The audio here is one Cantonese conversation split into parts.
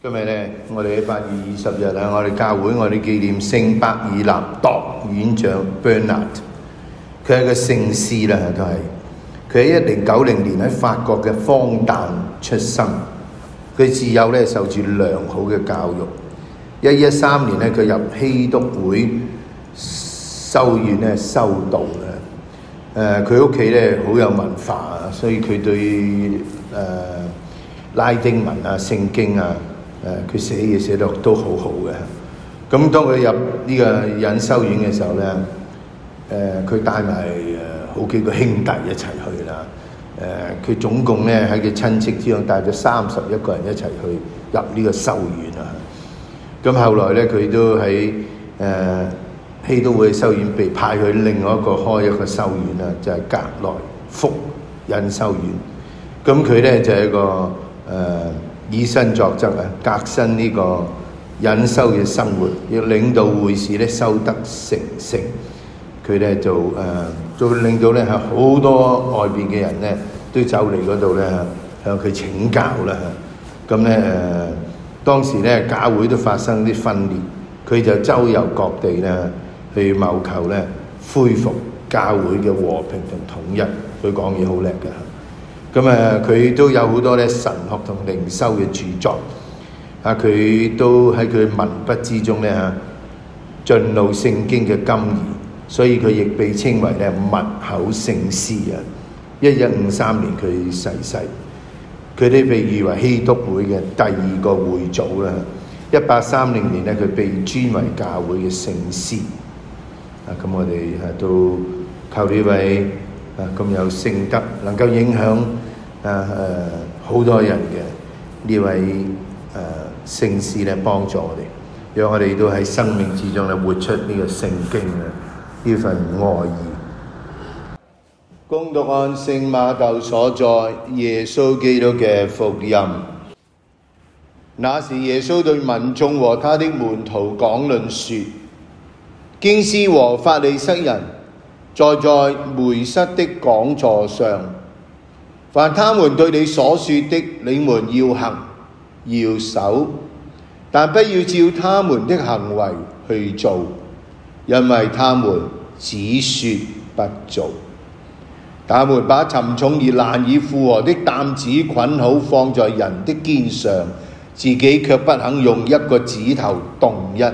今日咧，我哋喺8月20日啊，我哋教會我哋紀念聖伯爾納鐸院長 Bernard。佢係個聖師啦，都係佢喺1090年喺法國嘅荒誕出生。佢自幼咧受住良好嘅教育。1113年咧，佢入熙篤會修院咧修道嘅。佢屋企咧好有文化啊，所以佢對拉丁文啊、聖經啊，佢寫嘢寫得都好好嘅。咁當佢入呢個隱修院嘅時候咧，佢帶埋好幾個兄弟一齊去啦。佢總共咧喺佢親戚之中帶咗31個人一齊去入呢個修院啊。咁後來咧，佢都喺熙篤會修院被派去另外一個開一個修院啦，就係格萊福隱修院。咁佢咧就係一個以身作則啊，革新呢個隱修嘅生活，要領導會士咧修得成聖。佢咧就令到咧係好多外邊嘅人咧都走嚟嗰度咧向佢請教啦。咁咧當時咧教會都發生啲分裂，佢就周遊各地咧去謀求咧恢復教會嘅和平同統一。佢講嘢好叻嘅。咁佢都有好多咧神學同靈修嘅著作。佢都喺佢文筆之中咧盡露聖經嘅甘義，所以佢亦被稱為咧密口聖師啊。1153年佢逝世，佢哋被譽為熙篤會嘅第2個會祖啦。1830年咧，佢被尊為教會嘅聖師。咁我哋都靠呢位咁有聖德，能夠影響好多人嘅呢位聖師咧，幫助我哋，讓我哋都喺生命之中咧活出呢個聖經呢份愛意。恭讀按聖馬竇所載耶穌基督嘅福音。那時耶穌對民眾和他的門徒講論說：經師和法利塞人坐在梅瑟的講座上，凡他們對你所說的，你們要行要守，但不要照他們的行為去做，因為他們只說不做。他們把沉重而難以負荷的擔子捆好放在人的肩上，自己卻不肯用一個指頭動一下。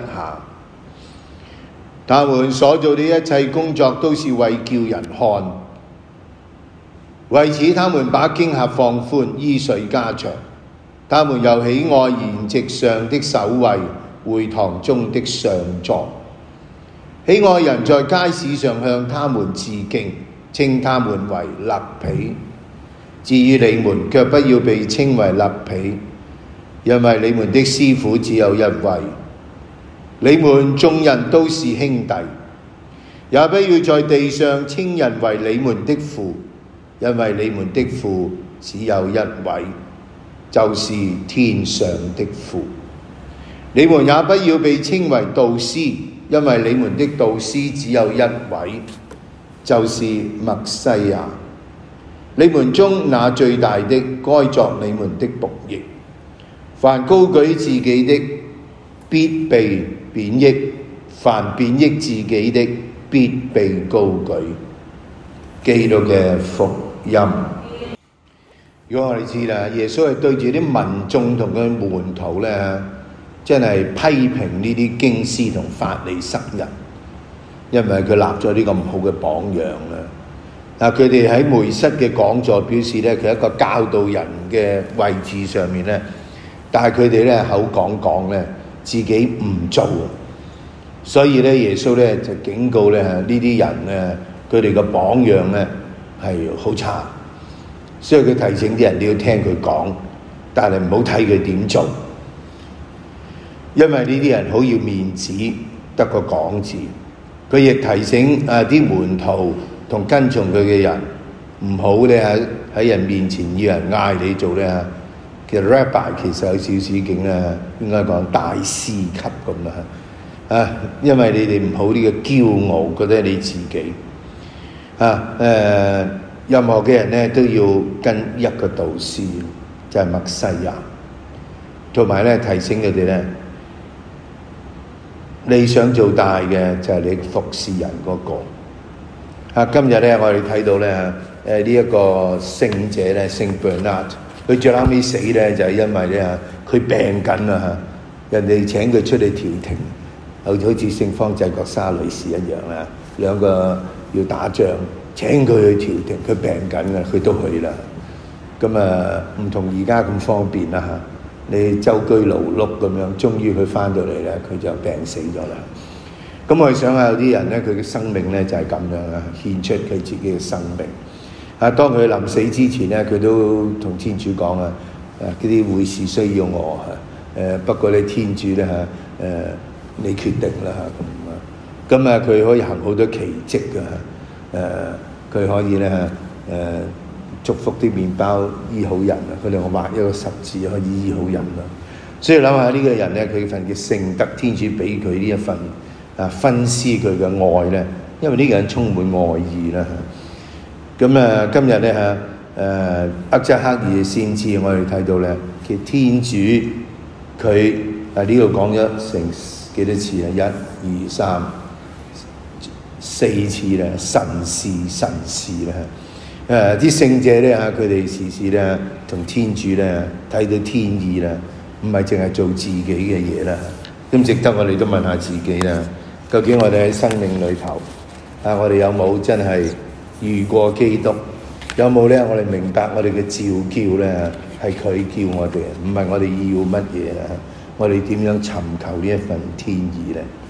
他們所做的一切工作都是為叫人看，為此他們把經匣放寬，衣繸加長。他們又喜愛筵席上的首位，會堂中的上座，喜愛人在街市上向他們致敬，稱他們為勒彼。至於你們，卻不要被稱為勒彼，因為你們的師傅只有一位。你們眾人都是兄弟，也不要在地上稱人為你們的父，因為你們的父只有一位，就是天上的父。你們也不要被稱為導師，因為你們的導師只有一位，就是默西亞。你們中那最大的，該作你們的僕役。凡高舉自己的，必被貶抑；凡貶抑自己的，必被高舉。基督嘅福音。如果我哋知啦，耶穌係對住啲民眾同佢門徒咧，真係批評呢啲經師同法利塞人，因為佢立咗啲咁好嘅榜樣啦。佢哋喺梅瑟嘅講座表示咧，佢一個教導人嘅位置上面咧，但係佢哋咧口講咧，自己唔做，所以咧耶穌咧就警告咧呢啲人咧，佢哋嘅榜樣咧係好差。所以佢提醒啲人你要聽佢講，但係唔好睇佢點做，因為呢啲人好要面子，得個講字。佢亦提醒啲門徒同跟從佢嘅人，唔好咧喺人面前要人嗌你做咧。其實 Rabbi 其實有少少勁咧，應該講大師級咁啦。因為你哋唔好呢個驕傲，覺得你自己任何嘅人咧都要跟一個導師，就係默西亞。 同埋咧提醒佢哋咧，你想做大嘅就係你服侍人嗰個。今日咧我哋睇到咧呢一個聖者咧，聖 Bernard， 佢最後尾死咧就係因為咧佢病緊啊，人哋請佢出嚟調停，好似聖方濟各沙女士一樣啊，兩個要打仗，請佢去調停，佢病緊啊，佢都去啦。咁啊唔同而家咁方便啦嚇。你周居勞碌咁樣，終於佢翻到嚟咧，佢就病死咗啦。咁我哋想下有啲人咧，佢嘅生命咧就係咁樣啊，獻出佢自己嘅生命。當佢臨死之前咧，佢都同天主講啊，嗰啲會士需要我不過你天主咧你決定啦咁啊，佢可以行好多奇蹟㗎佢可以咧祝福啲麵包醫好人啊！佢哋我畫一個十字可以醫好人啦。所以諗下呢個人咧，佢份嘅聖德，天主俾佢呢一份分施佢嘅愛咧，因為呢個人充滿愛意啦。咁今日咧厄則克耳先知，我哋睇到咧，其實天主佢呢度講咗成幾多次啊？一、二、三、4次咧，神事咧。啲聖者咧佢哋時時咧同天主咧睇到天意啦，唔係淨係做自己嘅嘢啦。咁值得我哋都問下自己啦，究竟我哋喺生命裏頭我哋有冇真係遇過基督？有冇咧？我哋明白我哋嘅召叫咧係佢叫我哋，唔係我哋要乜嘢啦。我哋點樣尋求呢一份天意咧？